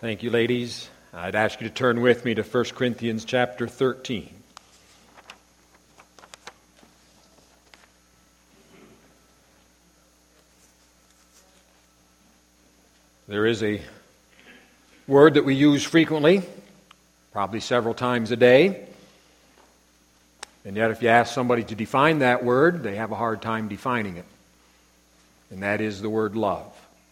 Thank you, ladies. I'd ask you to turn with me to 1 Corinthians chapter 13. There is a word that we use frequently, probably several times a day. And yet if you ask somebody to define that word, they have a hard time defining it. And that is the word love.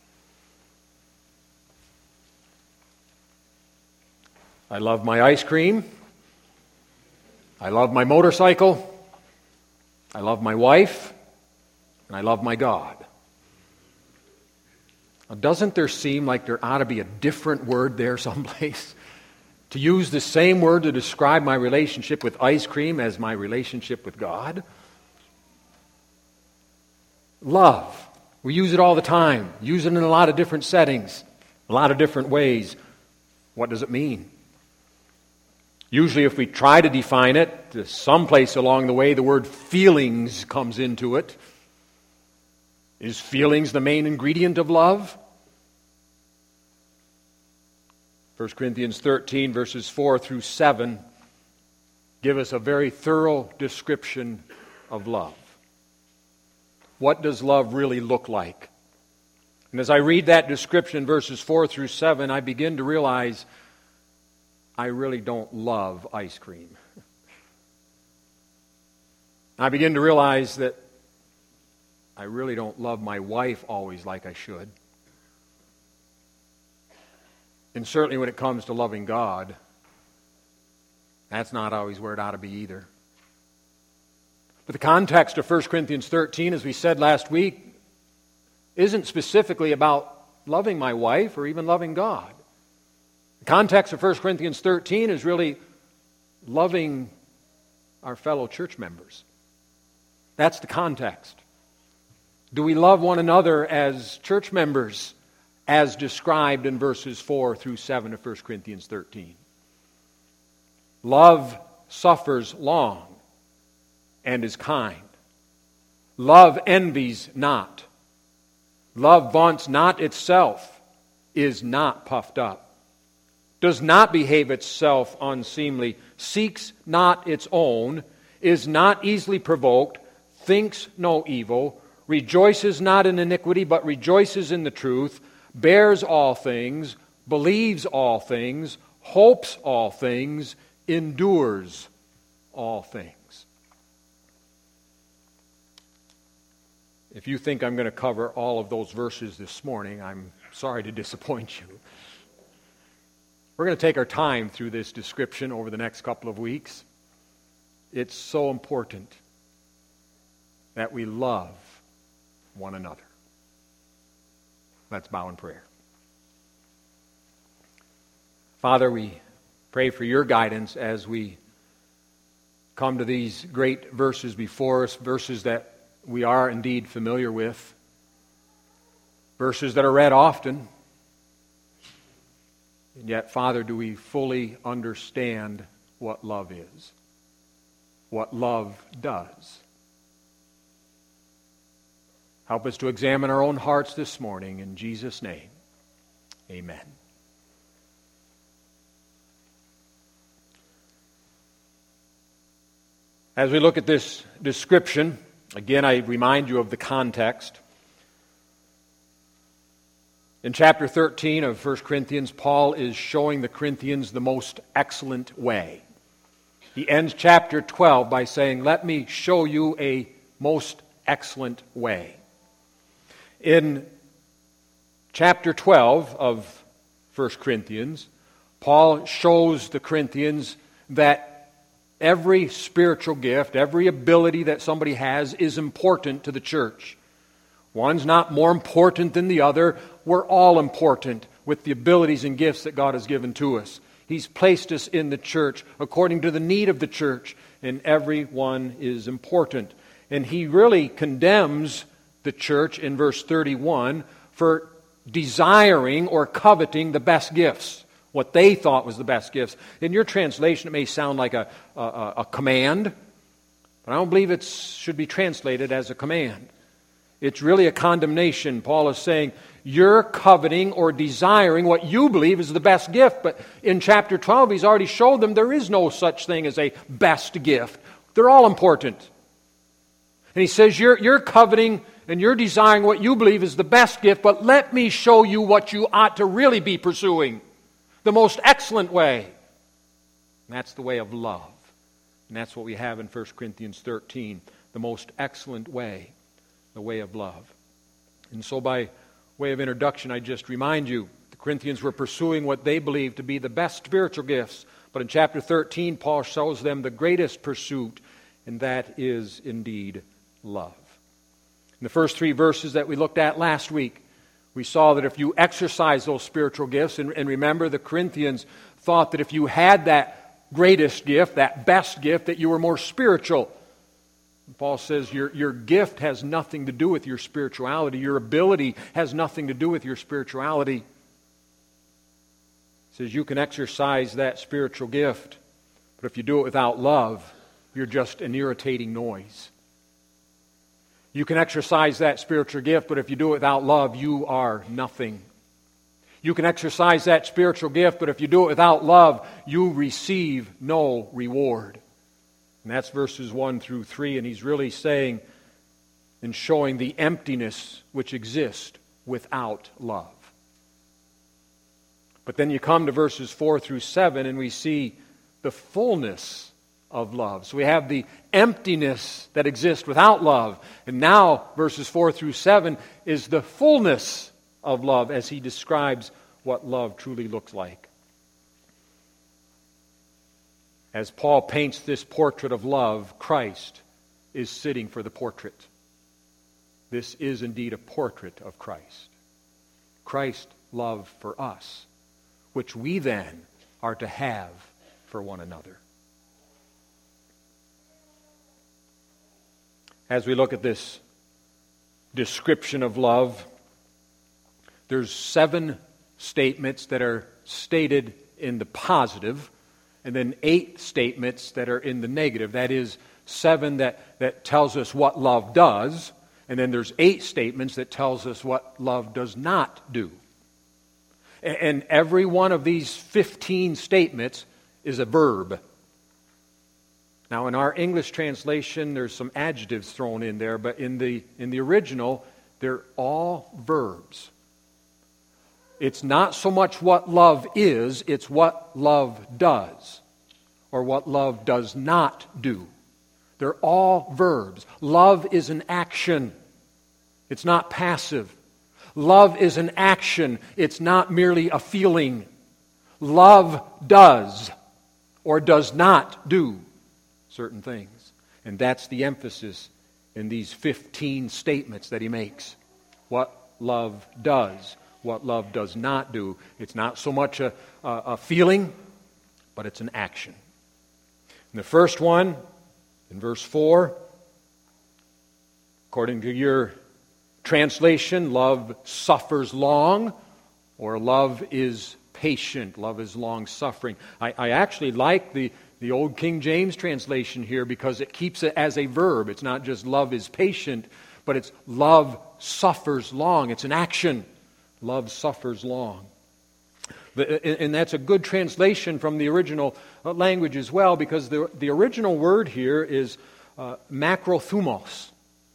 I love my ice cream. I love my motorcycle. I love my wife. And I love my God. Now, doesn't there seem like there ought to be a different word there someplace? To use the same word to describe my relationship with ice cream as my relationship with God? Love. We use it all the time. Use it in a lot of different settings, a lot of different ways. What does it mean? Usually if we try to define it, someplace along the way the word feelings comes into it. Is feelings the main ingredient of love? 1 Corinthians 13 verses 4 through 7 give us a very thorough description of love. What does love really look like? And as I read that description, verses 4 through 7, I begin to realize I really don't love ice cream. I begin to realize that I really don't love my wife always like I should. And certainly when it comes to loving God, that's not always where it ought to be either. But the context of 1 Corinthians 13, as we said last week, isn't specifically about loving my wife or even loving God. The context of 1 Corinthians 13 is really loving our fellow church members. That's the context. Do we love one another as church members as described in verses 4 through 7 of 1 Corinthians 13? Love suffers long and is kind. Love envies not. Love vaunts not itself, is not puffed up, does not behave itself unseemly, seeks not its own, is not easily provoked, thinks no evil, rejoices not in iniquity, but rejoices in the truth, bears all things, believes all things, hopes all things, endures all things. If you think I'm going to cover all of those verses this morning, I'm sorry to disappoint you. We're going to take our time through this description over the next couple of weeks. It's so important that we love one another. Let's bow in prayer. Father, we pray for your guidance as we come to these great verses before us, verses that we are indeed familiar with, verses that are read often. And yet, Father, do we fully understand what love is, what love does? Help us to examine our own hearts this morning. In Jesus' name, amen. As we look at this description, again, I remind you of the context. In chapter 13 of 1 Corinthians, Paul is showing the Corinthians the most excellent way. He ends chapter 12 by saying, "Let me show you a most excellent way." In chapter 12 of 1 Corinthians, Paul shows the Corinthians that every spiritual gift, every ability that somebody has is important to the church. One's not more important than the other. We're all important with the abilities and gifts that God has given to us. He's placed us in the church according to the need of the church, and everyone is important. And he really condemns the church in verse 31 for desiring or coveting the best gifts, what they thought was the best gifts. In your translation, it may sound like a command, but I don't believe it should be translated as a command. It's really a condemnation. Paul is saying, you're coveting or desiring what you believe is the best gift. But in chapter 12, he's already showed them there is no such thing as a best gift. They're all important. And he says, you're coveting and you're desiring what you believe is the best gift, but let me show you what you ought to really be pursuing. The most excellent way. And that's the way of love. And that's what we have in 1 Corinthians 13. The most excellent way. The way of love. And so by way of introduction, I just remind you, the Corinthians were pursuing what they believed to be the best spiritual gifts. But in chapter 13, Paul shows them the greatest pursuit, and that is indeed love. In the first 3 verses that we looked at last week, we saw that if you exercise those spiritual gifts, and remember the Corinthians thought that if you had that greatest gift, that best gift, that you were more spiritual. Paul says your gift has nothing to do with your spirituality. Your ability has nothing to do with your spirituality. He says you can exercise that spiritual gift, but if you do it without love, you're just an irritating noise. You can exercise that spiritual gift, but if you do it without love, you are nothing. You can exercise that spiritual gift, but if you do it without love, you receive no reward. And that's verses 1 through 3, and he's really saying and showing the emptiness which exists without love. But then you come to verses 4 through 7, and we see the fullness of love. So we have the emptiness that exists without love. And now, verses 4 through 7 is the fullness of love as he describes what love truly looks like. As Paul paints this portrait of love, Christ is sitting for the portrait. This is indeed a portrait of Christ. Christ's love for us, which we then are to have for one another. As we look at this description of love, there's 7 statements that are stated in the positive, and then 8 statements that are in the negative. That is, 7 that tells us what love does, and then there's 8 statements that tells us what love does not do. And every one of these 15 statements is a verb. Now, in our English translation, there's some adjectives thrown in there, but in the original, they're all verbs. It's not so much what love is, it's what love does, or what love does not do. They're all verbs. Love is an action. It's not passive. Love is an action. It's not merely a feeling. Love does or does not do certain things. And that's the emphasis in these 15 statements that he makes. What love does, what love does not do. It's not so much a feeling, but it's an action. And the first one, in verse 4, according to your translation, love suffers long, or love is patient, love is long-suffering. I actually like the old King James translation here because it keeps it as a verb. It's not just love is patient, but it's love suffers long. It's an action. Love suffers long. And that's a good translation from the original language as well, because the original word here is makrothumos.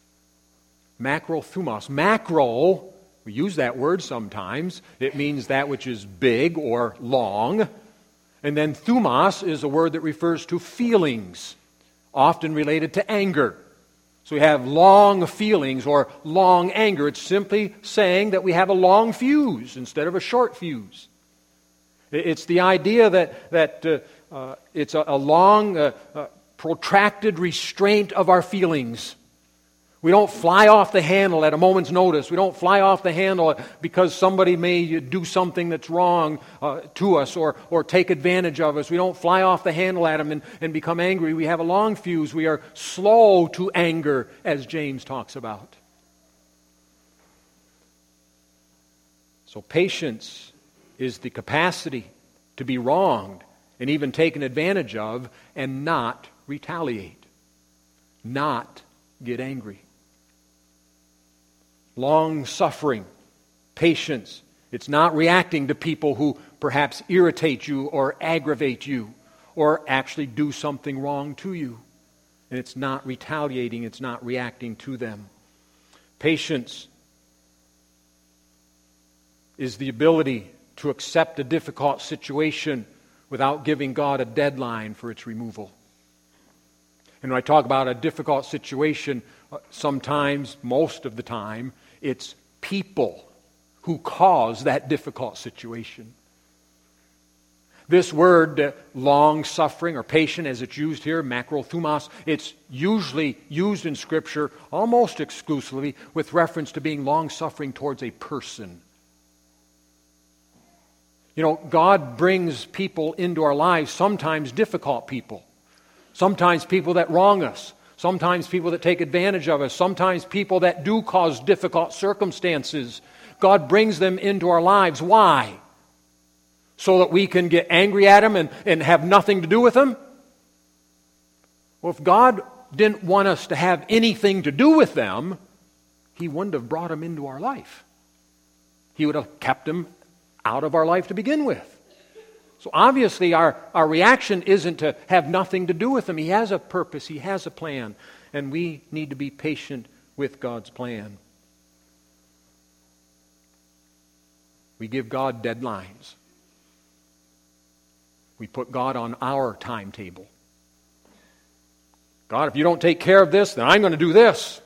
Makrothumos. Macro, we use that word sometimes. It means that which is big or long. And then thumos is a word that refers to feelings, often related to anger. So we have long feelings or long anger. It's simply saying that we have a long fuse instead of a short fuse. It's the idea that it's a long, protracted restraint of our feelings. We don't fly off the handle at a moment's notice. We don't fly off the handle because somebody may do something that's wrong to us or take advantage of us. We don't fly off the handle at them and become angry. We have a long fuse. We are slow to anger, as James talks about. So patience is the capacity to be wronged and even taken advantage of and not retaliate, not get angry. Long-suffering, patience. It's not reacting to people who perhaps irritate you or aggravate you or actually do something wrong to you. And it's not retaliating, it's not reacting to them. Patience is the ability to accept a difficult situation without giving God a deadline for its removal. And when I talk about a difficult situation, sometimes, most of the time, it's people who cause that difficult situation. This word, long-suffering or patient, as it's used here, makrothumos, it's usually used in Scripture almost exclusively with reference to being long-suffering towards a person. You know, God brings people into our lives, sometimes difficult people, sometimes people that wrong us, sometimes people that take advantage of us, sometimes people that do cause difficult circumstances. God brings them into our lives. Why? So that we can get angry at them and have nothing to do with them? Well, if God didn't want us to have anything to do with them, He wouldn't have brought them into our life. He would have kept them out of our life to begin with. So obviously our reaction isn't to have nothing to do with Him. He has a purpose. He has a plan. And we need to be patient with God's plan. We give God deadlines. We put God on our timetable. God, if you don't take care of this, then I'm going to do this.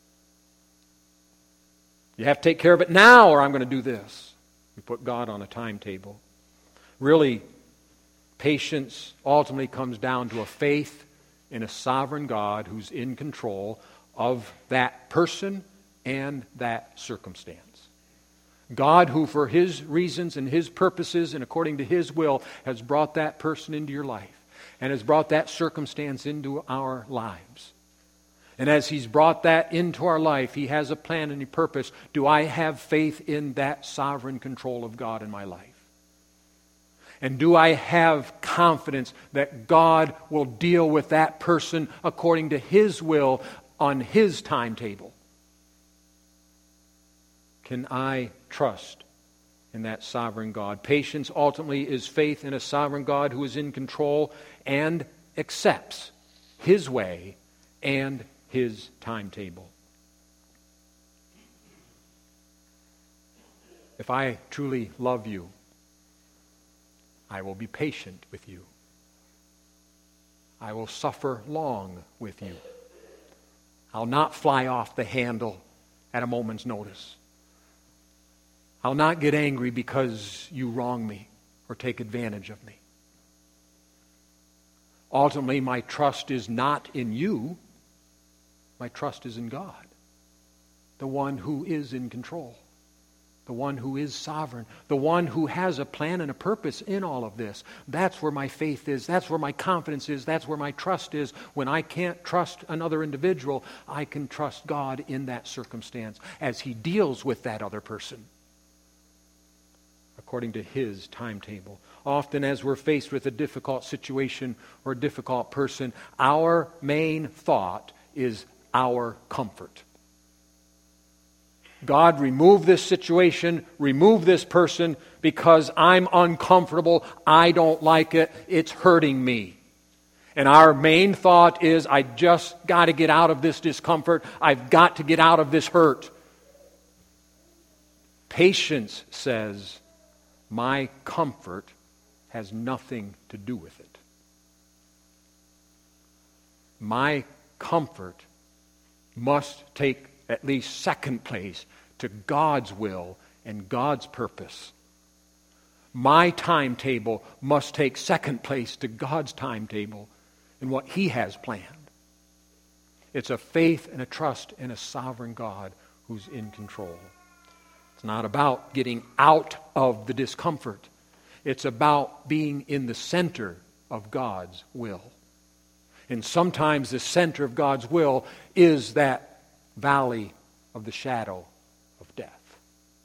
You have to take care of it now or I'm going to do this. We put God on a timetable. Really, patience ultimately comes down to a faith in a sovereign God who's in control of that person and that circumstance. God who for His reasons and His purposes and according to His will has brought that person into your life and has brought that circumstance into our lives. And as He's brought that into our life, He has a plan and a purpose. Do I have faith in that sovereign control of God in my life? And do I have confidence that God will deal with that person according to His will on His timetable? Can I trust in that sovereign God? Patience ultimately is faith in a sovereign God who is in control and accepts His way and His timetable. If I truly love you, I will be patient with you. I will suffer long with you. I'll not fly off the handle at a moment's notice. I'll not get angry because you wrong me or take advantage of me. Ultimately, my trust is not in you. My trust is in God, the one who is in control, the one who is sovereign, the one who has a plan and a purpose in all of this. That's where my faith is. That's where my confidence is. That's where my trust is. When I can't trust another individual, I can trust God in that circumstance as He deals with that other person according to His timetable. Often as we're faced with a difficult situation or a difficult person, our main thought is our comfort. God, remove this situation, remove this person because I'm uncomfortable, I don't like it, it's hurting me. And our main thought is, I just got to get out of this discomfort, I've got to get out of this hurt. Patience says, my comfort has nothing to do with it. My comfort must take at least second place to God's will and God's purpose. My timetable must take second place to God's timetable and what He has planned. It's a faith and a trust in a sovereign God who's in control. It's not about getting out of the discomfort. It's about being in the center of God's will. And sometimes the center of God's will is that valley of the shadow of death.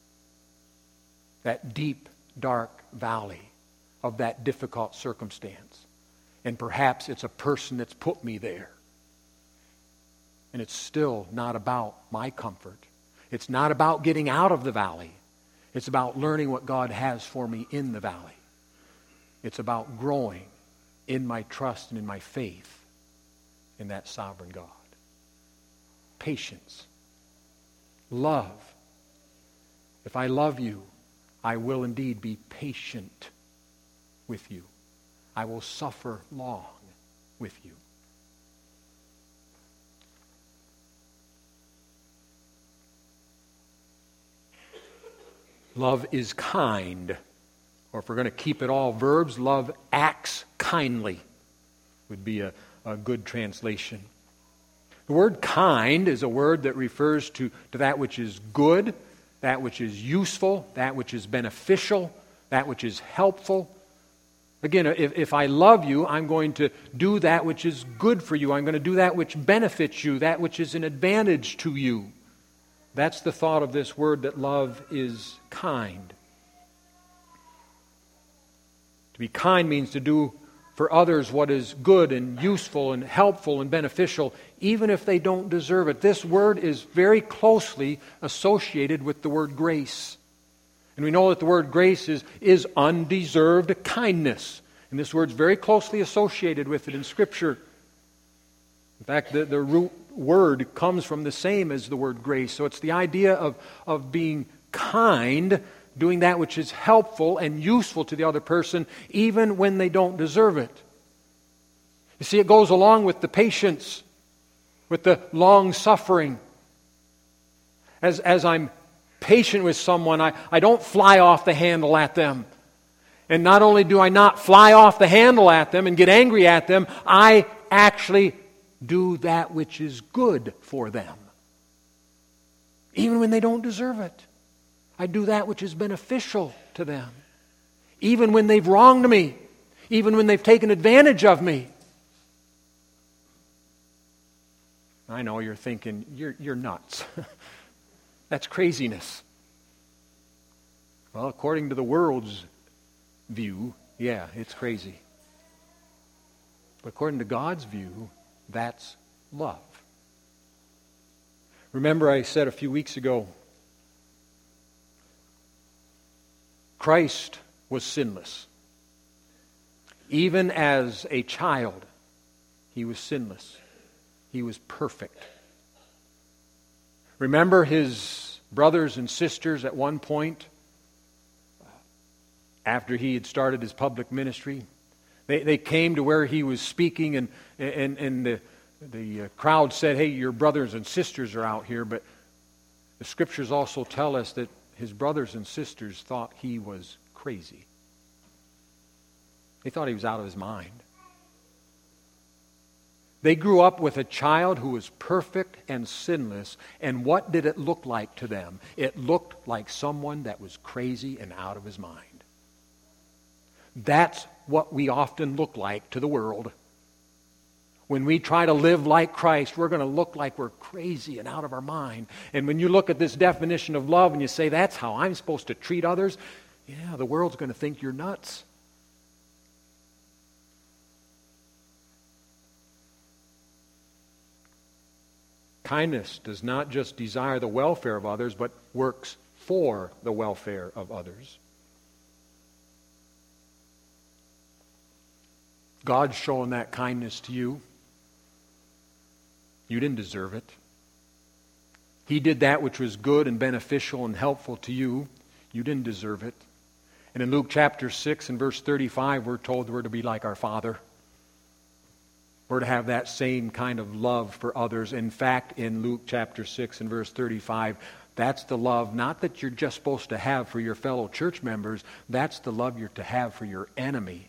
That deep, dark valley of that difficult circumstance. And perhaps it's a person that's put me there. And it's still not about my comfort. It's not about getting out of the valley. It's about learning what God has for me in the valley. It's about growing in my trust and in my faith in that sovereign God. Patience. Love. If I love you, I will indeed be patient with you. I will suffer long with you. Love is kind. Or if we're going to keep it all verbs, love acts kindly would be a good translation. The word kind is a word that refers to that which is good, that which is useful, that which is beneficial, that which is helpful. Again, if I love you, I'm going to do that which is good for you. I'm going to do that which benefits you, that which is an advantage to you. That's the thought of this word, that love is kind. To be kind means to do for others what is good and useful and helpful and beneficial, even if they don't deserve it. This word is very closely associated with the word grace. And we know that the word grace is undeserved kindness. And this word's very closely associated with it in Scripture. In fact, the root word comes from the same as the word grace. So it's the idea of being kind, doing that which is helpful and useful to the other person, even when they don't deserve it. You see, it goes along with the patience, with the long suffering. As I'm patient with someone, I don't fly off the handle at them. And not only do I not fly off the handle at them and get angry at them, I actually do that which is good for them, even when they don't deserve it. I do that which is beneficial to them, even when they've wronged me, even when they've taken advantage of me. I know you're thinking, you're nuts. That's craziness. Well, according to the world's view, yeah, it's crazy. But according to God's view, that's love. Remember, I said a few weeks ago, Christ was sinless. Even as a child, he was sinless. He was perfect. Remember his brothers and sisters at one point, after he had started his public ministry? They came to where he was speaking, and the crowd said, "Hey, your brothers and sisters are out here." But the Scriptures also tell us that his brothers and sisters thought he was crazy. They thought he was out of his mind. They grew up with a child who was perfect and sinless, and what did it look like to them? It looked like someone that was crazy and out of his mind. That's what we often look like to the world. When we try to live like Christ, we're going to look like we're crazy and out of our mind. And when you look at this definition of love and you say, that's how I'm supposed to treat others, yeah, the world's going to think you're nuts. Kindness does not just desire the welfare of others, but works for the welfare of others. God's showing that kindness to you. You didn't deserve it. He did that which was good and beneficial and helpful to you. You didn't deserve it. And in Luke chapter 6 and verse 35, we're told we're to be like our Father. We're to have that same kind of love for others. In fact, in Luke chapter 6 and verse 35, that's the love not that you're just supposed to have for your fellow church members. That's the love you're to have for your enemy.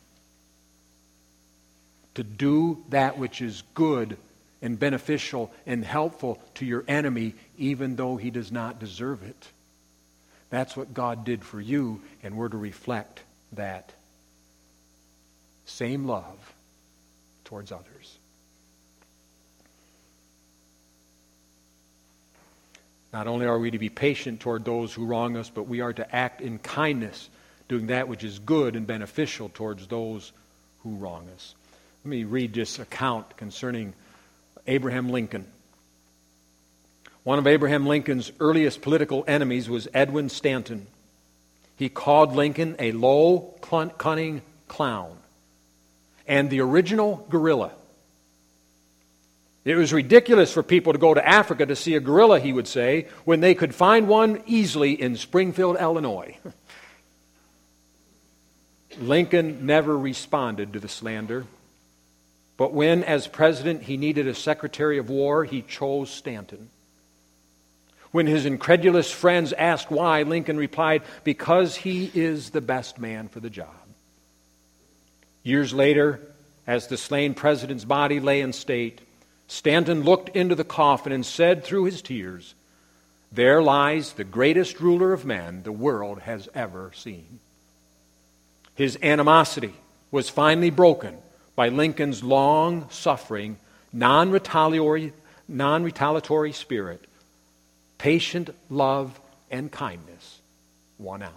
To do that which is good and beneficial and helpful to your enemy, even though he does not deserve it. That's what God did for you, and we're to reflect that same love towards others. Not only are we to be patient toward those who wrong us, but we are to act in kindness, doing that which is good and beneficial towards those who wrong us. Let me read this account concerning Abraham Lincoln. One of Abraham Lincoln's earliest political enemies was Edwin Stanton. He called Lincoln a low, cunning clown and the original gorilla. It was ridiculous for people to go to Africa to see a gorilla, he would say, when they could find one easily in Springfield, Illinois. Lincoln never responded to the slander. But when, as president, he needed a secretary of war, he chose Stanton. When his incredulous friends asked why, Lincoln replied, because he is the best man for the job. Years later, as the slain president's body lay in state, Stanton looked into the coffin and said through his tears, there lies the greatest ruler of men the world has ever seen. His animosity was finally broken by Lincoln's long-suffering, non-retaliatory spirit. Patient love and kindness won out.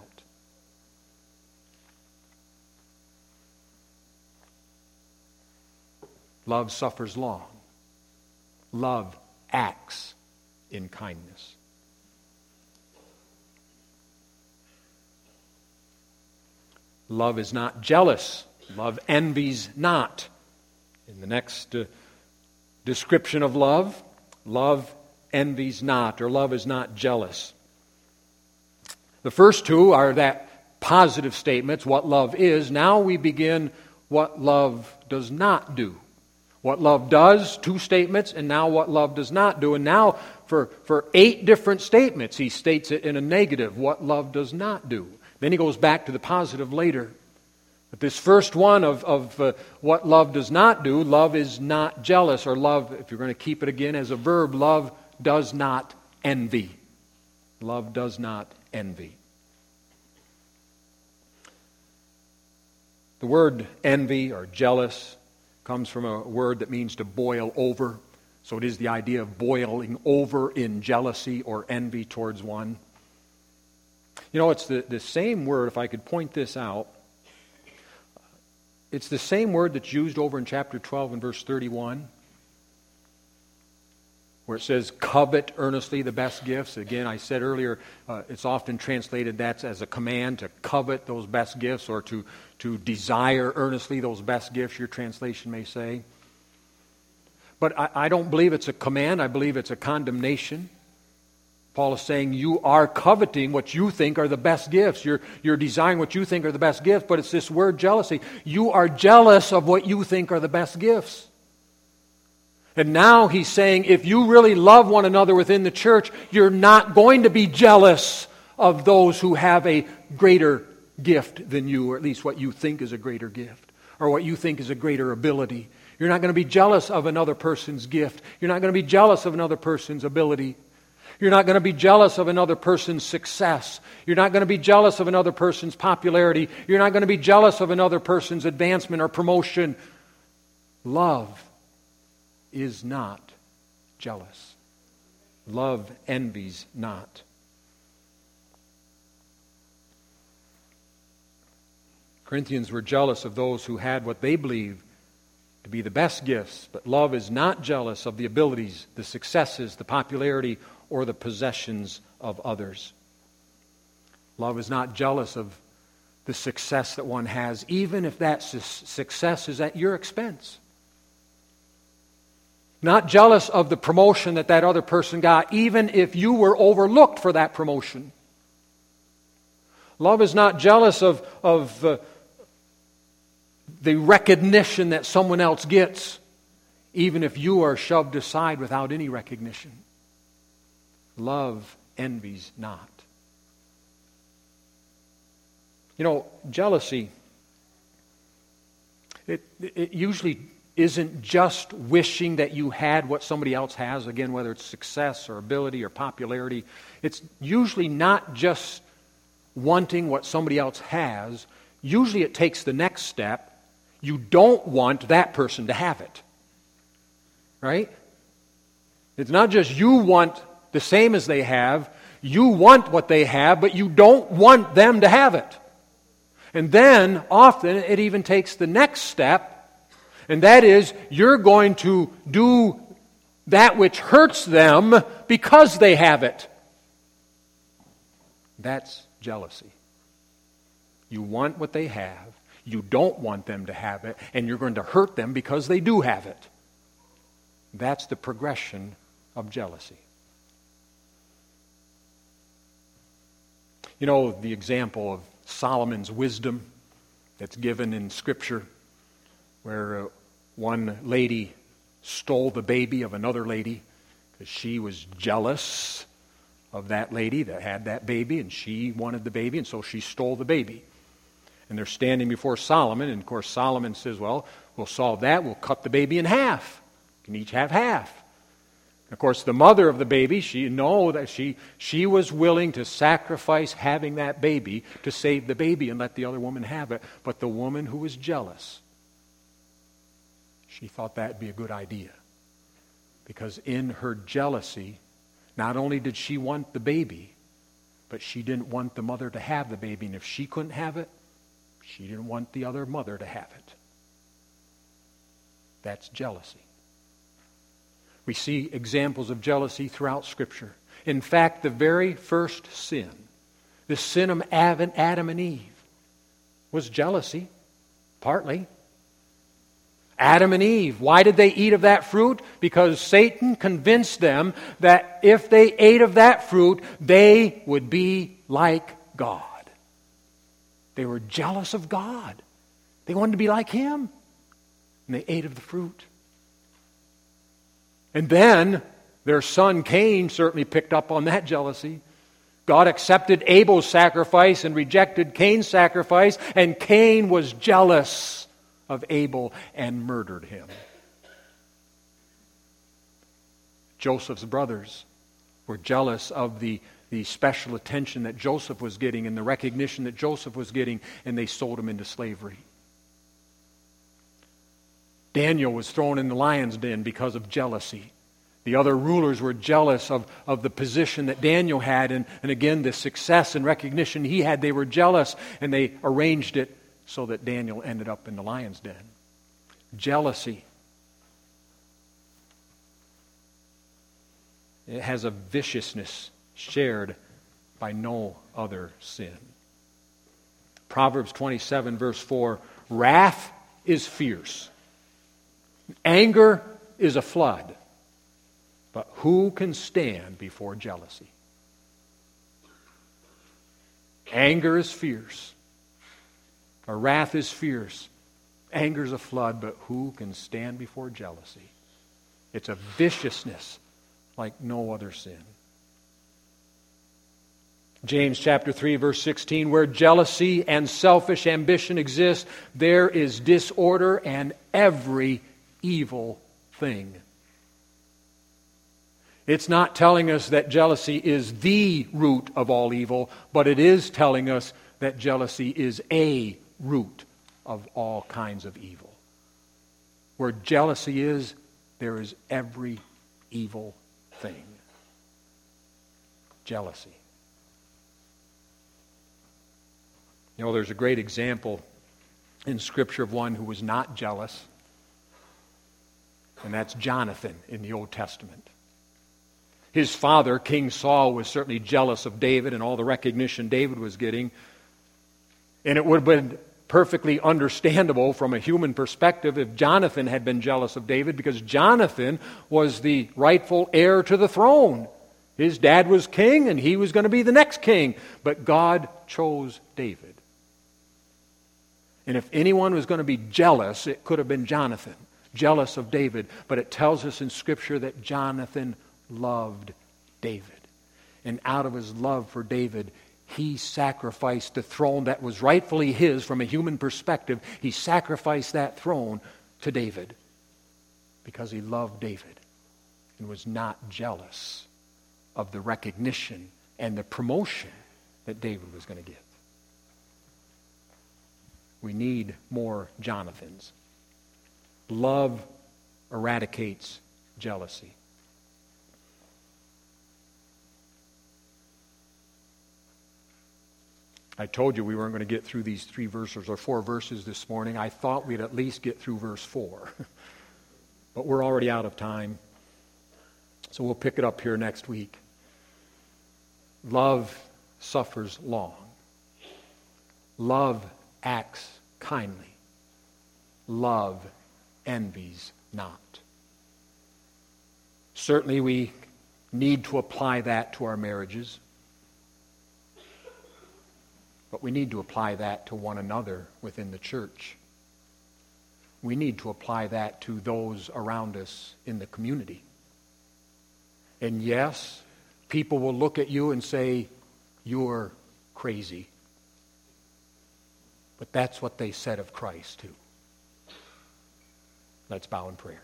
Love suffers long. Love acts in kindness. Love is not jealous. Love envies not. In the next description of love, love envies not, or love is not jealous. The first two are that positive statements, what love is. Now we begin what love does not do. What love does, 2 statements, and now what love does not do. And now for 8 different statements, he states it in a negative, what love does not do. Then he goes back to the positive later. But this first one of what love does not do, love is not jealous, or love, if you're going to keep it again as a verb, love does not envy. Love does not envy. The word envy or jealous comes from a word that means to boil over. So it is the idea of boiling over in jealousy or envy towards one. You know, it's the same word, if I could point this out. It's the same word that's used over in chapter 12 and verse 31, where it says, covet earnestly the best gifts. Again, I said earlier, it's often translated that's as a command to covet those best gifts, or to desire earnestly those best gifts, your translation may say. But I don't believe it's a command. I believe it's a condemnation. Paul is saying you are coveting what you think are the best gifts. You're desiring what you think are the best gifts, but it's this word jealousy. You are jealous of what you think are the best gifts. And now he's saying if you really love one another within the church, you're not going to be jealous of those who have a greater gift than you, or at least what you think is a greater gift, or what you think is a greater ability. You're not going to be jealous of another person's gift. You're not going to be jealous of another person's ability. You're not going to be jealous of another person's success. You're not going to be jealous of another person's popularity. You're not going to be jealous of another person's advancement or promotion. Love is not jealous. Love envies not. Corinthians were jealous of those who had what they believed to be the best gifts, but love is not jealous of the abilities, the successes, the popularity, or the possessions of others. Love is not jealous of the success that one has, even if that success is at your expense. Not jealous of the promotion that other person got, even if you were overlooked for that promotion. Love is not jealous of the recognition that someone else gets, even if you are shoved aside without any recognition. Love envies not. You know, jealousy, it usually isn't just wishing that you had what somebody else has, again, whether it's success or ability or popularity. It's usually not just wanting what somebody else has. Usually it takes the next step. You don't want that person to have it. Right? It's not just you want the same as they have. You want what they have, but you don't want them to have it. And then, often, it even takes the next step, and that is, you're going to do that which hurts them because they have it. That's jealousy. You want what they have, you don't want them to have it, and you're going to hurt them because they do have it. That's the progression of jealousy. You know, the example of Solomon's wisdom that's given in Scripture, where one lady stole the baby of another lady because she was jealous of that lady that had that baby, and she wanted the baby, and so she stole the baby. And they're standing before Solomon, and of course Solomon says, well, we'll solve that. We'll cut the baby in half. You can each have half. And of course, the mother of the baby, she was willing to sacrifice having that baby to save the baby and let the other woman have it. But the woman who was jealous, she thought that'd be a good idea. Because in her jealousy, not only did she want the baby, but she didn't want the mother to have the baby. And if she couldn't have it, she didn't want the other mother to have it. That's jealousy. We see examples of jealousy throughout Scripture. In fact, the very first sin, the sin of Adam and Eve, was jealousy, partly. Adam and Eve, why did they eat of that fruit? Because Satan convinced them that if they ate of that fruit, they would be like God. They were jealous of God. They wanted to be like Him. And they ate of the fruit. And then their son Cain certainly picked up on that jealousy. God accepted Abel's sacrifice and rejected Cain's sacrifice, and Cain was jealous of Abel and murdered him. Joseph's brothers were jealous of the special attention that Joseph was getting and the recognition that Joseph was getting, and they sold him into slavery. Daniel was thrown in the lion's den because of jealousy. The other rulers were jealous of the position that Daniel had, and again, the success and recognition he had. They were jealous, and they arranged it so that Daniel ended up in the lion's den. Jealousy. It has a viciousness shared by no other sin. Proverbs 27, verse 4, wrath is fierce. Anger is a flood. But who can stand before jealousy? Anger is fierce. Or wrath is fierce. Anger is a flood, but who can stand before jealousy? It's a viciousness like no other sin. James chapter 3, verse 16, where jealousy and selfish ambition exist, there is disorder and every evil thing. It's not telling us that jealousy is the root of all evil, but it is telling us that jealousy is a root of all kinds of evil. Where jealousy is, there is every evil thing. Jealousy. You know, there's a great example in Scripture of one who was not jealous, and that's Jonathan in the Old Testament. His father, King Saul, was certainly jealous of David and all the recognition David was getting. And it would have been perfectly understandable from a human perspective if Jonathan had been jealous of David, because Jonathan was the rightful heir to the throne. His dad was king and he was going to be the next king. But God chose David. And if anyone was going to be jealous, it could have been Jonathan, jealous of David. But it tells us in Scripture that Jonathan loved David. And out of his love for David, he sacrificed the throne that was rightfully his from a human perspective. He sacrificed that throne to David because he loved David and was not jealous of the recognition and the promotion that David was going to get. We need more Jonathans. Love eradicates jealousy. I told you we weren't going to get through these 3 verses or 4 verses this morning. I thought we'd at least get through verse 4. But we're already out of time. So we'll pick it up here next week. Love suffers long. Love acts kindly. Love envies not. Certainly we need to apply that to our marriages. But we need to apply that to one another within the church. We need to apply that to those around us in the community. And yes, people will look at you and say, you're crazy. But that's what they said of Christ too. Let's bow in prayer.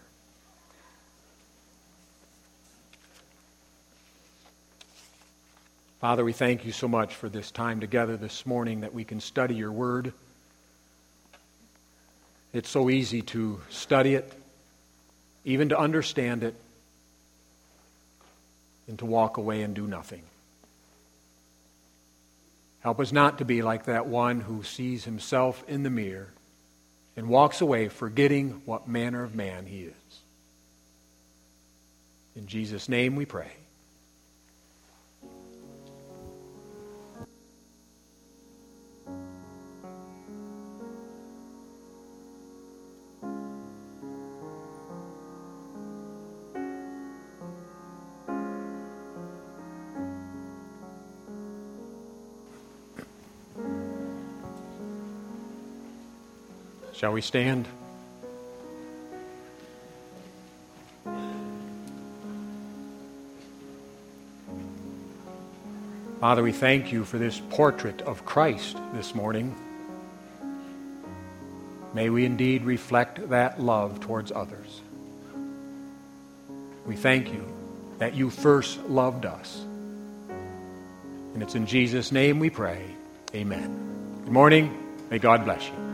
Father, we thank you so much for this time together this morning that we can study your word. It's so easy to study it, even to understand it, and to walk away and do nothing. Help us not to be like that one who sees himself in the mirror and walks away forgetting what manner of man he is. In Jesus' name we pray. Shall we stand? Father, we thank you for this portrait of Christ this morning. May we indeed reflect that love towards others. We thank you that you first loved us. And it's in Jesus' name we pray. Amen. Good morning. May God bless you.